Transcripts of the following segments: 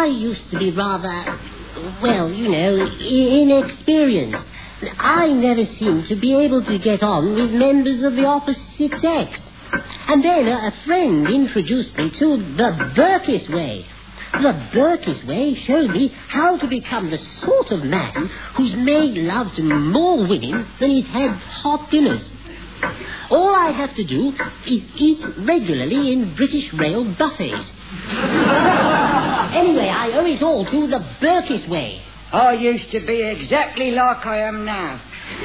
I used to be rather, well, inexperienced. I never seemed to be able to get on with members of the opposite sex. And then a friend introduced me to the Burkiss Way. The Burkiss Way showed me how to become the sort of man who's made love to more women than he's had hot dinners. All I have to do is eat regularly in British Rail buffets. Anyway, I owe it all to the Burkiss Way. I used to be exactly like I am now.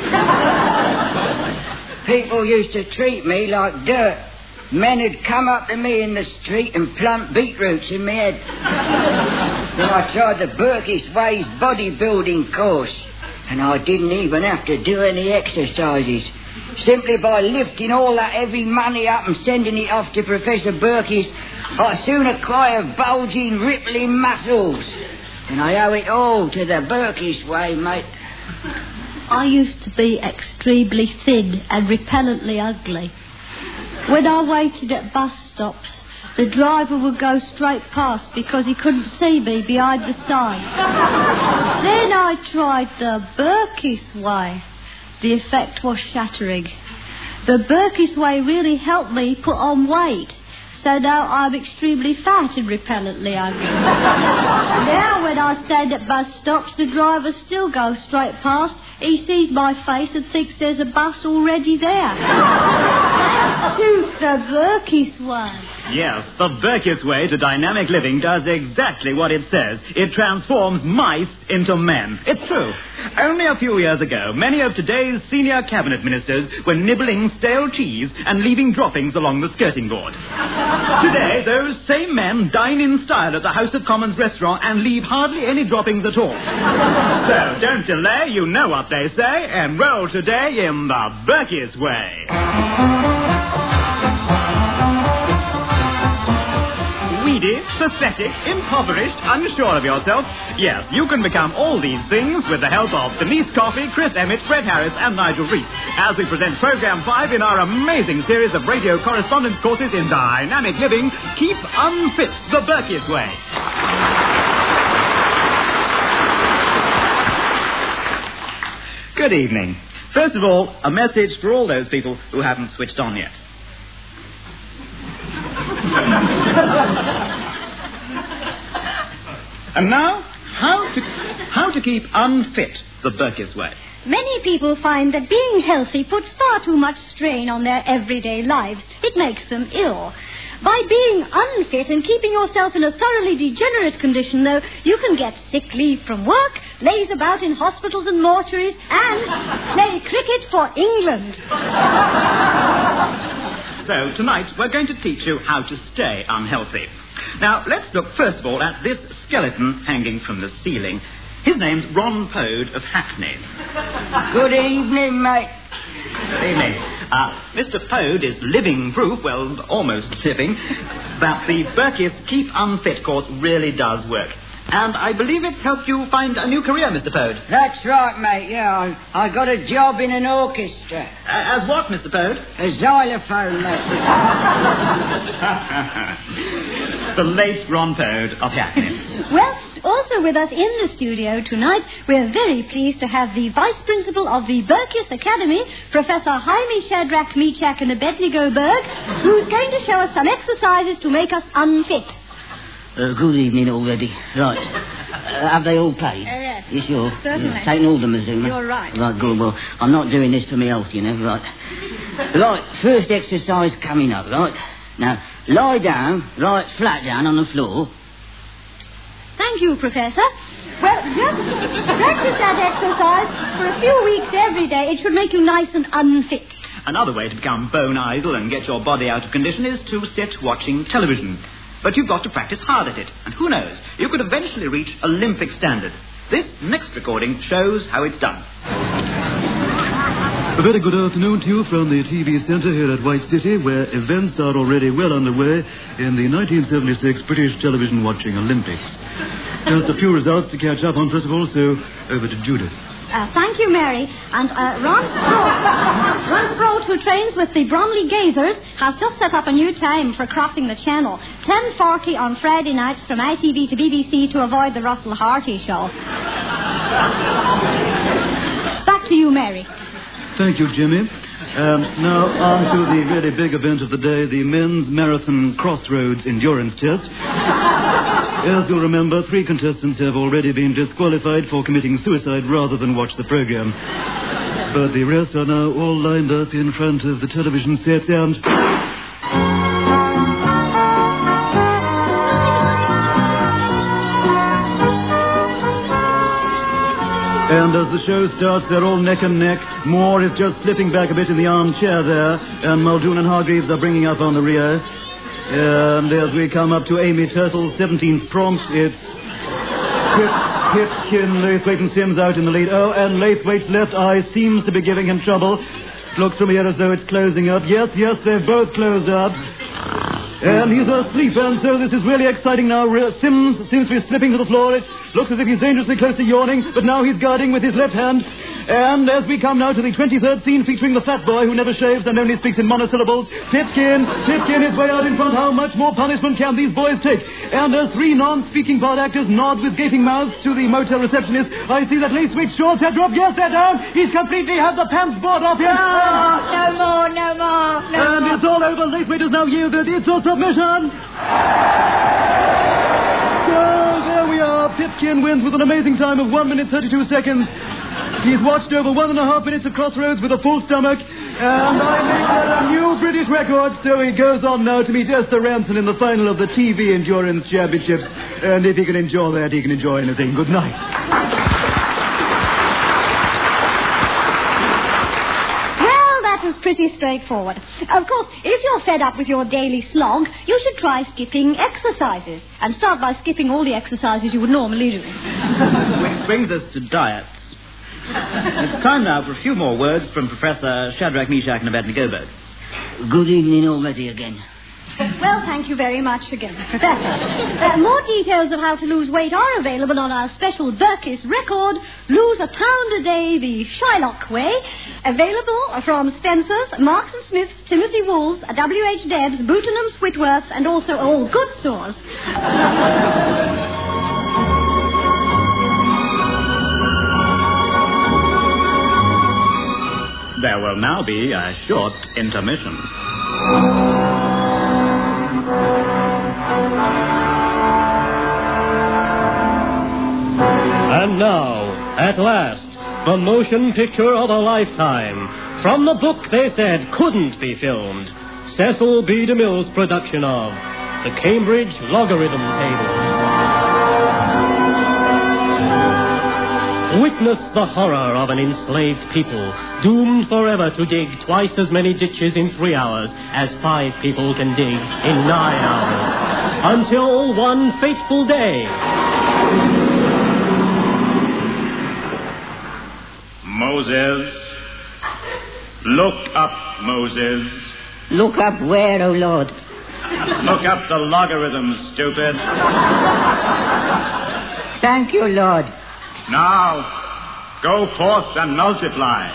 People used to treat me like dirt. Men had come up to me in the street and plumped beetroots in my head. Then I tried the Burkiss Way's bodybuilding course, and I didn't even have to do any exercises. Simply by lifting all that heavy money up and sending it off to Professor Burkiss, I soon acquired bulging, rippling muscles. And I owe it all to the Burkiss Way, mate. I used to be extremely thin and repellently ugly. When I waited at bus stops, the driver would go straight past because he couldn't see me behind the sign. Then I tried the Burkiss Way. The effect was shattering. The Burkiss Way really helped me put on weight. So now I'm extremely fat and repellently ugly. Now when I stand at bus stops, the driver still goes straight past. He sees my face and thinks there's a bus already there. Thanks to the Burkiss Way. Yes, the Burkiss Way to dynamic living does exactly what it says. It transforms mice into men. It's true. Only a few years ago, many of today's senior cabinet ministers were nibbling stale cheese and leaving droppings along the skirting board. Today, those same men dine in style at the House of Commons restaurant and leave hardly any droppings at all. So, don't delay, you know what they say. Enroll today in the Burkiss Way. Weedy, pathetic, impoverished, unsure of yourself. Yes, you can become all these things with the help of Denise Coffey, Chris Emmett, Fred Harris and Nigel Reese as we present Program 5 in our amazing series of radio correspondence courses in dynamic living. Keep unfit the Burkiss Way. Good evening. First of all, a message for all those people who haven't switched on yet. And now, how to keep unfit the Burkiss Way. Many people find that being healthy puts far too much strain on their everyday lives. It makes them ill. By being unfit and keeping yourself in a thoroughly degenerate condition, though, you can get sick leave from work, laze about in hospitals and mortuaries, and play cricket for England. So, tonight, we're going to teach you how to stay unhealthy. Now, let's look first of all at this skeleton hanging from the ceiling. His name's Ron Pode of Hackney. Good evening, mate. Good evening. Mr. Pode is living proof, well, almost living, that the Burkiss Keep Unfit course really does work. And I believe it's helped you find a new career, Mr. Pode. That's right, mate, yeah. I got a job in an orchestra. As what, Mr. Pode? A xylophone, mate. The late Ron Pode of Hackney. Well, also with us in the studio tonight, we're very pleased to have the Vice Principal of the Burkiss Academy, Professor Jaime Shadrach Mechak and Abednego Berg, who's going to show us some exercises to make us unfit. Good evening already. Right. Have they all paid? Yes. You sure? Certainly. Yeah. Taking all the Mazuma? You're right. Right, good. Well, I'm not doing this for me health, you know. Right. Right, first exercise coming up, right? Now, lie down, right flat down on the floor. Thank you, Professor. Well, just practice that exercise for a few weeks every day. It should make you nice and unfit. Another way to become bone idle and get your body out of condition is to sit watching television. But you've got to practice hard at it. And who knows, you could eventually reach Olympic standard. This next recording shows how it's done. A very good afternoon to you from the TV Centre here at White City, where events are already well underway in the 1976 British Television Watching Olympics. Just a few results to catch up on, first of all, so over to Judith. Thank you, Mary. And Ron Sprout, who trains with the Bromley Gazers, has just set up a new time for crossing the channel. 10:40 on Friday nights from ITV to BBC to avoid the Russell Harty show. Back to you, Mary. Thank you, Jimmy. Now on to the really big event of the day, the men's marathon crossroads endurance test. As you'll remember, 3 contestants have already been disqualified for committing suicide rather than watch the program. But the rest are now all lined up in front of the television sets and... And as the show starts, they're all neck and neck. Moore is just slipping back a bit in the armchair there, and Muldoon and Hargreaves are bringing up on the rear. And as we come up to Amy Turtle's 17th prompt, it's Pipkin, Laithwaite and Sims out in the lead. Oh, and Laithwaite's left eye seems to be giving him trouble. It looks from here as though it's closing up. Yes, they've both closed up. And he's asleep, and so this is really exciting now. Sims seems to be slipping to the floor. It looks as if he's dangerously close to yawning, but now he's guarding with his left hand. And as we come now to the 23rd scene featuring the fat boy who never shaves and only speaks in monosyllables, Pipkin is way out in front. How much more punishment can these boys take? And as 3 non-speaking part actors nod with gaping mouths to the motel receptionist, I see that Laithwaite's shorts have dropped. Yes, they're down. He's completely had the pants board off him. No more. And it's all over. Laithwaite has now yielded. It's a submission. So there we are. Pipkin wins with an amazing time of 1 minute 32 seconds. He's watched over 1.5 minutes of Crossroads with a full stomach, and I make that a new British record. So he goes on now to meet Esther Ranson in the final of the TV Endurance Championships. And if he can enjoy that, he can enjoy anything. Good night. Pretty straightforward. Of course, if you're fed up with your daily slog, you should try skipping exercises. And start by skipping all the exercises you would normally do. Which brings us to diets. It's time now for a few more words from Professor Shadrach, Meshach and Abednego. Good evening already again. Well, thank you very much again, Professor. More details of how to lose weight are available on our special Burkiss record, Lose a Pound a Day the Shylock Way, available from Spencer's, Marks & Smith's, Timothy Wool's, W.H. Debs, Bootenham's, Whitworth's, and also all good stores. There will now be a short intermission. And now, at last, the motion picture of a lifetime. From the book they said couldn't be filmed. Cecil B. DeMille's production of The Cambridge Logarithm Tables. Witness the horror of an enslaved people, doomed forever to dig twice as many ditches in 3 hours as 5 people can dig in 9 hours. Until one fateful day. Moses. Look up, Moses. Look up where, oh Lord? Look up the logarithms, stupid. Thank you, Lord. Now, go forth and multiply.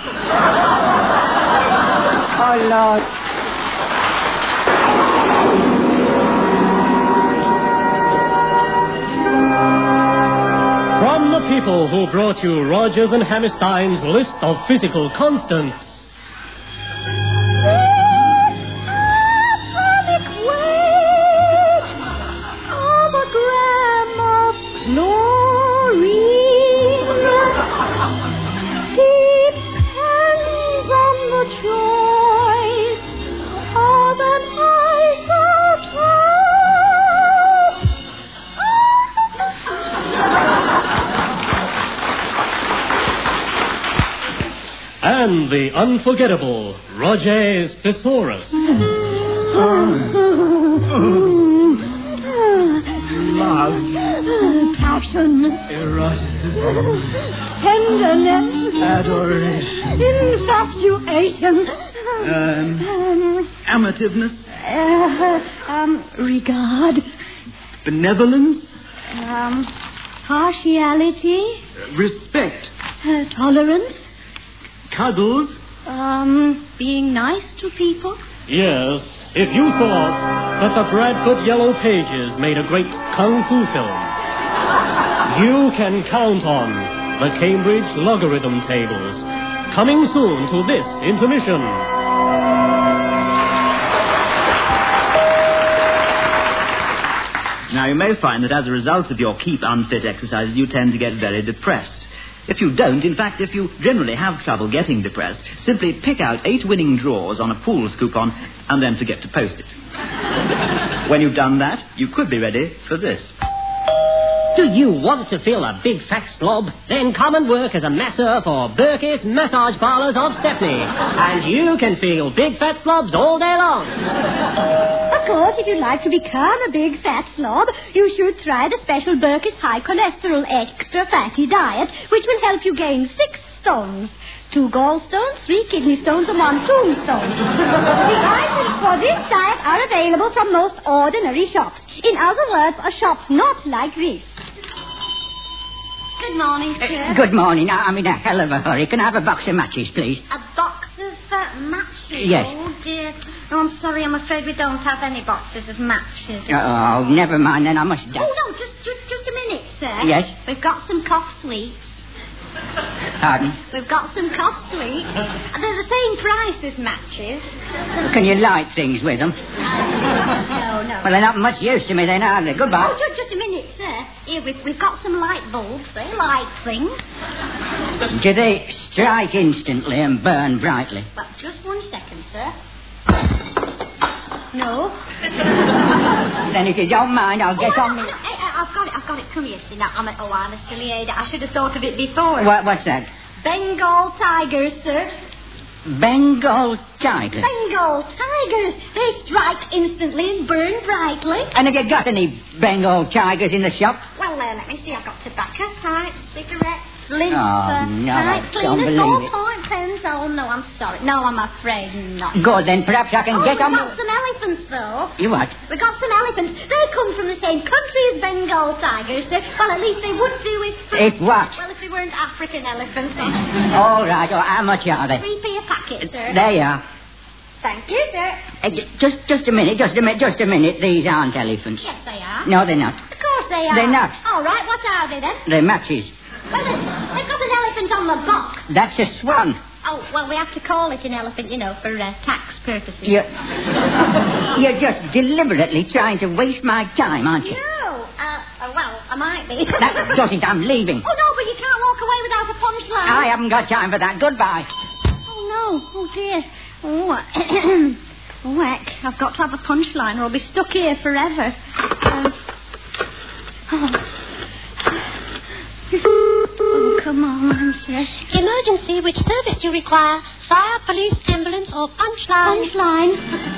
Oh, Lord. From the people who brought you Rogers and Hammerstein's list of physical constants. Atomic weight of a gram of fluorine depends on the choice of an isotope. And the unforgettable Roger's Thesaurus. Love, passion, Eroticism, tenderness, adoration, infatuation, amativeness, regard, benevolence, partiality, respect, Tolerance. Cuddles. Being nice to people. Yes, if you thought that the Bradford Yellow Pages made a great kung fu film, you can count on the Cambridge Logarithm Tables. Coming soon to this intermission. Now, you may find that as a result of your keep unfit exercises, you tend to get very depressed. If you don't, in fact, if you generally have trouble getting depressed, simply pick out 8 winning draws on a Pools coupon and then forget to post it. When you've done that, you could be ready for this. Do you want to feel a big fat slob? Then come and work as a masseur for Burkiss Massage Parlours of Stepney. And you can feel big fat slobs all day long. Of course, if you'd like to become a big fat slob, you should try the special Burkiss High Cholesterol Extra Fatty Diet, which will help you gain 6 stones. 2 gallstones, 3 kidney stones, and 1 tombstone. The items for this diet are available from most ordinary shops. In other words, a shop not like this. Good morning, sir. Good morning. I'm in a hell of a hurry. Can I have a box of matches, please? A box of matches? Yes. Oh, dear. Oh, I'm sorry. I'm afraid we don't have any boxes of matches. Oh, never mind then. I must... Oh, no, just a minute, sir. Yes? We've got some cough sweets. Pardon? We've got some cough sweets. They're the same price as matches. Can you light things with them? No. Well, they're not much use to me then, are they? Goodbye. Oh, just a minute, sir. Here, we've got some light bulbs. They light things. Do they strike instantly and burn brightly? Well, just 1 second, sir. No. Then if you don't mind, I'll get on... I've got it. Come here, see. Now, I'm a silly Ada. I should have thought of it before. What's that? Bengal tigers, sir. Bengal tigers? Bengal tigers. They strike instantly and burn brightly. And have you got any Bengal tigers in the shop? Well, let me see. I've got tobacco, pipes, cigarettes, flints, Oh, no, I pipe don't cleaners, believe it. ballpoint pens. Oh, no, I'm sorry. No, I'm afraid not. Good, then perhaps I can get on... We've got some elephants, though. You what? We've got some elephants. They come from the same country as Bengal tigers, sir. Well, at least they would do If what? Well, if they weren't African elephants. All right. Oh, how much are they? 3p a packet, sir. There you are. Thank you, sir. Just a minute. These aren't elephants. Yes, they are. No, they're not. Of course they are. They're not. All right, what are they, then? They're matches. Well, they've got an elephant on the box. That's a swan. Oh, well, we have to call it an elephant, for tax purposes. You're just deliberately trying to waste my time, aren't you? No. Well, I might be. That doesn't. I'm leaving. Oh, no, but you can't walk away without a punchline. I haven't got time for that. Goodbye. Oh, no. Oh, dear. Oh, whack. I've got to have a punchline or I'll be stuck here forever. Oh, come on, sir. Emergency, which service do you require? Fire, police, ambulance, or punchline? Punchline.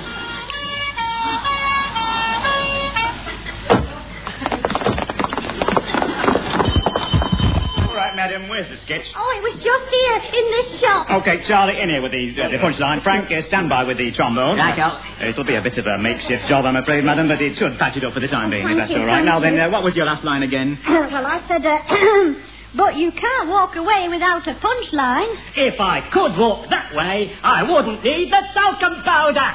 All right, madam, where's the sketch? Oh, it was just here, in this shop. Okay, Charlie, in here with the punchline. Frank, stand by with the trombone. Right-o. It'll be a bit of a makeshift job, I'm afraid, madam, but it should patch it up for the time being, if thank that's you, all right. thank Now you. then, what was your last line again? Well, I said, but you can't walk away without a punchline. If I could walk that way, I wouldn't need the talcum powder.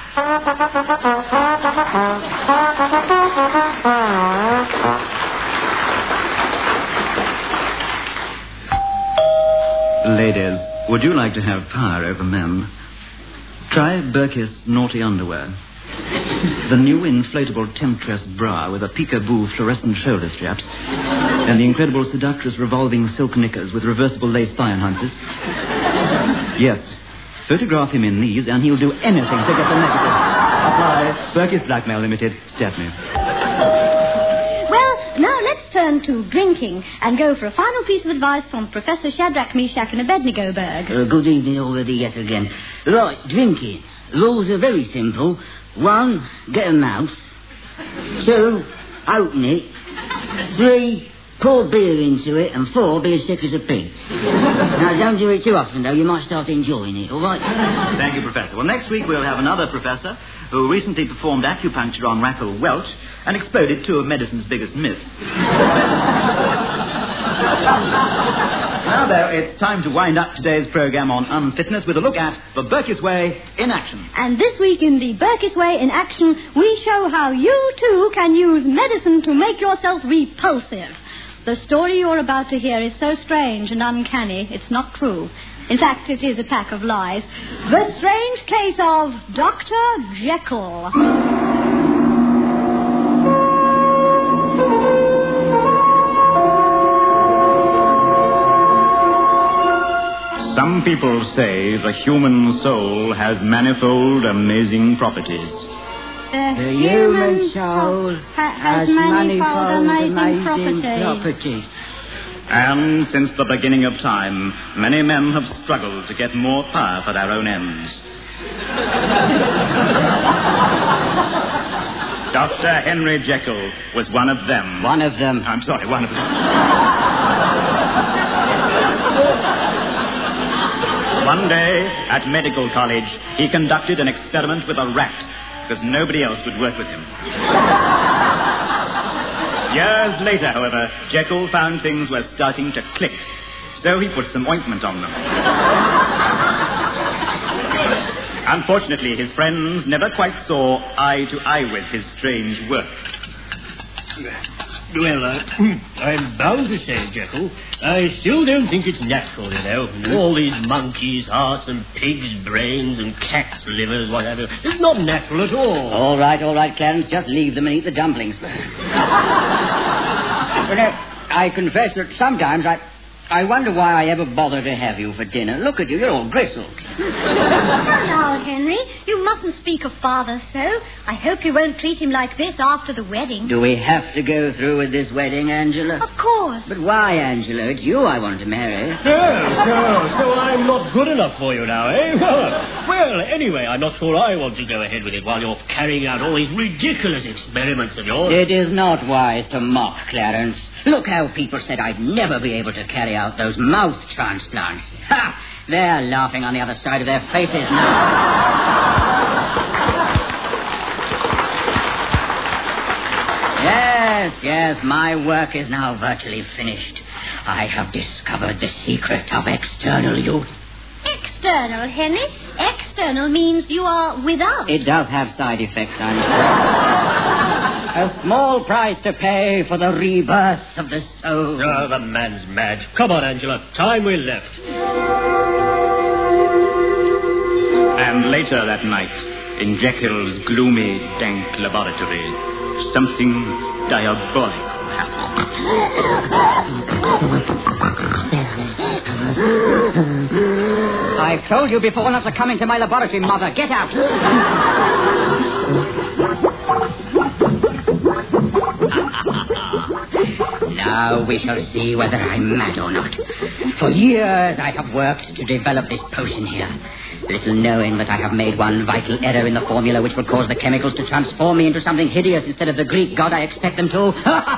Ladies, would you like to have power over men? Try Burkiss Naughty Underwear. The new inflatable temptress bra with a peekaboo fluorescent shoulder straps and the incredible seductress revolving silk knickers with reversible lace thigh enhancers. Yes, photograph him in these and he'll do anything to get the negative. Apply. Burkiss Blackmail Limited, Stepney. Well, now let's turn to drinking and go for a final piece of advice from Professor Shadrach, Meshach and Abednego Berg. Good evening already yet again. Right, drinking. Rules are very simple. 1, get a mouse. 2, open it. 3, pour beer into it. And 4, be as sick as a pig. Now, don't do it too often, though. You might start enjoying it, all right? Thank you, Professor. Well, next week we'll have another professor who recently performed acupuncture on Rackle Welch and exploded 2 of medicine's biggest myths. Now, though, it's time to wind up today's program on unfitness with a look at the Burkiss Way in action. And this week in the Burkiss Way in action, we show how you, too, can use medicine to make yourself repulsive. The story you're about to hear is so strange and uncanny, it's not true. In fact, it is a pack of lies. The strange case of Dr. Jekyll. Some people say the human soul has manifold amazing properties. The human soul has manifold amazing properties. And since the beginning of time, many men have struggled to get more power for their own ends. Dr. Henry Jekyll was one of them. One of them. I'm sorry, one of them. One day, at medical college, he conducted an experiment with a rat, because nobody else would work with him. Years later, however, Jekyll found things were starting to click, so he put some ointment on them. Unfortunately, his friends never quite saw eye to eye with his strange work. Well, I'm bound to say, Jekyll, I still don't think it's natural, you know. All these monkeys' hearts and pigs' brains and cats' livers, whatever. It's not natural at all. All right, Clarence. Just leave them and eat the dumplings. Well, I confess that sometimes I wonder why I ever bother to have you for dinner. Look at you, you're all gristled. Now, Henry, you mustn't speak of Father so. I hope you won't treat him like this after the wedding. Do we have to go through with this wedding, Angela? Of course. But why, Angela? It's you I want to marry. No, so I'm not good enough for you now, eh? Well, anyway, I'm not sure I want to go ahead with it while you're carrying out all these ridiculous experiments of yours. It is not wise to mock, Clarence. Look how people said I'd never be able to carry out those mouth transplants. Ha! They're laughing on the other side of their faces now. Yes, my work is now virtually finished. I have discovered the secret of external youth. External, Henry? External means you are without. It does have side effects, I'm afraid. A small price to pay for the rebirth of the soul. Oh, the man's mad. Come on, Angela. Time we left. And later that night, in Jekyll's gloomy, dank laboratory, something diabolical happened. I've told you before not to come into my laboratory, Mother. Get out. Now we shall see whether I'm mad or not. For years I have worked to develop this potion here, little knowing that I have made one vital error in the formula which will cause the chemicals to transform me into something hideous instead of the Greek god I expect them to.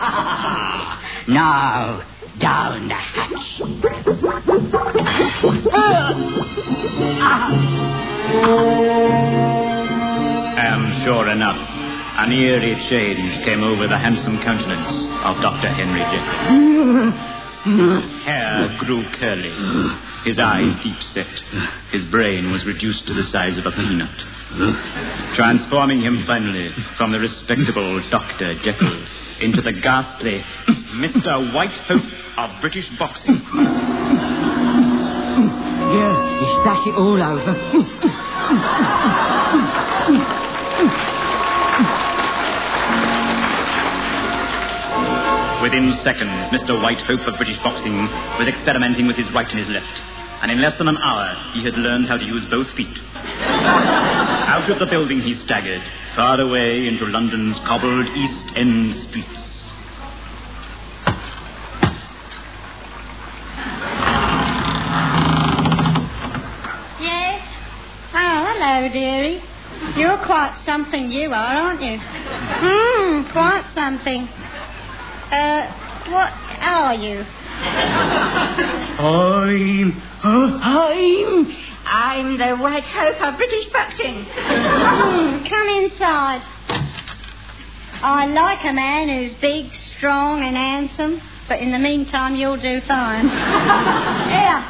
Now, down the hatch. And sure enough, an eerie change came over the handsome countenance of Dr. Henry Jekyll. His hair grew curly, his eyes deep-set, his brain was reduced to the size of a peanut, transforming him finally from the respectable Dr. Jekyll into the ghastly Mr. White Hope of British boxing. Yeah, he splashed it all over. Within seconds, Mr. White Hope of British boxing was experimenting with his right and his left. And in less than an hour, he had learned how to use both feet. Out of the building he staggered, far away into London's cobbled East End streets. Yes? Oh, hello, dearie. You're quite something, you are, aren't you? Quite something. What are you? I'm the White Hope of British boxing. Come inside. I like a man who's big, strong, and handsome. But in the meantime, you'll do fine. Here.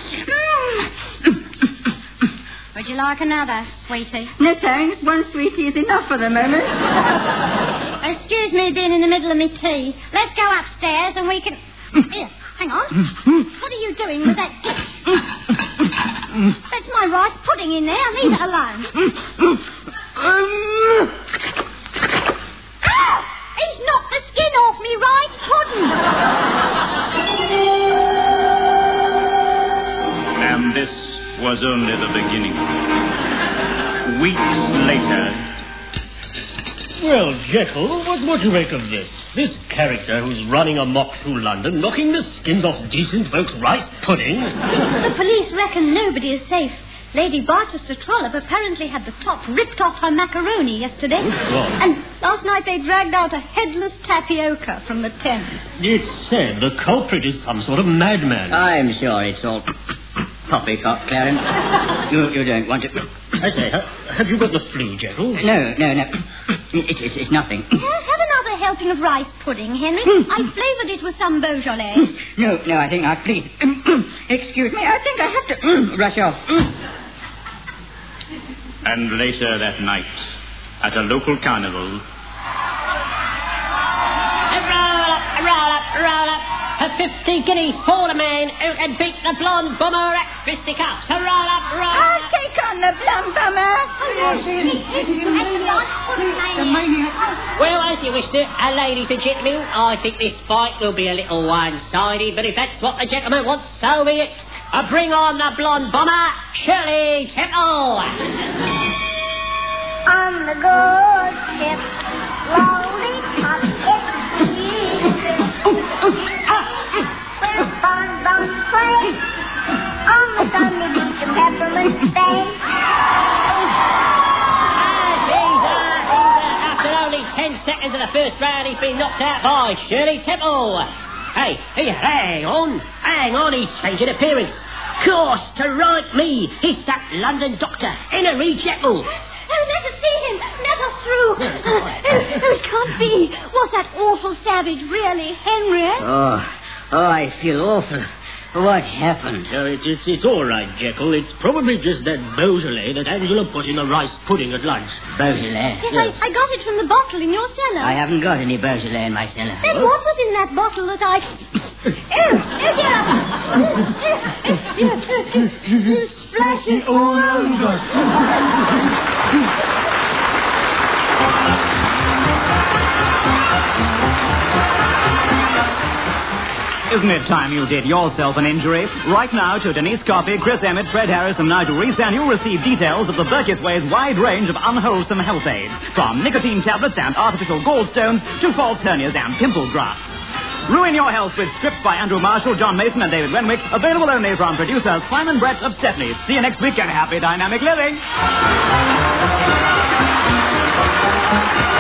Would you like another, sweetie? No, thanks. One sweetie is enough for the moment. Excuse me being in the middle of my tea. Let's go upstairs and we can... Here, hang on. What are you doing with that dish? That's my rice pudding in there. Leave it alone. He's knocked the skin off me rice pudding. And this was only the beginning. Weeks later... Well, Jekyll, what do you make of this? This character who's running amok through London, knocking the skins off decent folks' rice pudding. The police reckon nobody is safe. Lady Barchester Trollope apparently had the top ripped off her macaroni yesterday. And last night they dragged out a headless tapioca from the Thames. It's said the culprit is some sort of madman. I'm sure it's all poppycock, Clarence. You don't want to... I say, have you got the flu, Jekyll? No. It's nothing. Have another helping of rice pudding, Henry. I flavoured it with some Beaujolais. No, I think please... excuse me, I think I have to rush off. And later that night, at a local carnival... Roll up. 50 guineas for the man who can beat the blonde bomber at fisticuffs. Roll up. I'll take on the blonde bomber. Well, as you wish, sir. Ladies and gentlemen, I think this fight will be a little one-sided, but if that's what the gentleman wants, so be it. Bring on the blonde bomber, Shirley Temple. On the good ship, lollipop, where's Bonbon Free? On the Sunday beach of Peppermint Bay. After only 10 seconds of the first round, he's been knocked out by Shirley Temple. Hey, hang on, he's changing appearance. Course to right me, it's that London doctor, Henry Jekyll. Oh, let us see him. Let us through. It can't be. Was that awful savage really Henry? Oh, I feel awful. What happened? It's all right, Jekyll. It's probably just that Beaujolais that Angela put in the rice pudding at lunch. Beaujolais? Yes, I got it from the bottle in your cellar. I haven't got any Beaujolais in my cellar. Then what was in that bottle that I... Splash it all over. Isn't it time you did yourself an injury? Write now to Denise Coffey, Chris Emmett, Fred Harris and Nigel Reese, and you'll receive details of the Burkitt's Way's wide range of unwholesome health aids, from nicotine tablets and artificial gallstones to false hernias and pimple grafts. Ruin your health with scripts by Andrew Marshall, John Mason and David Renwick, available only from producers Simon Brett of Stepney's. See you next week and happy dynamic living!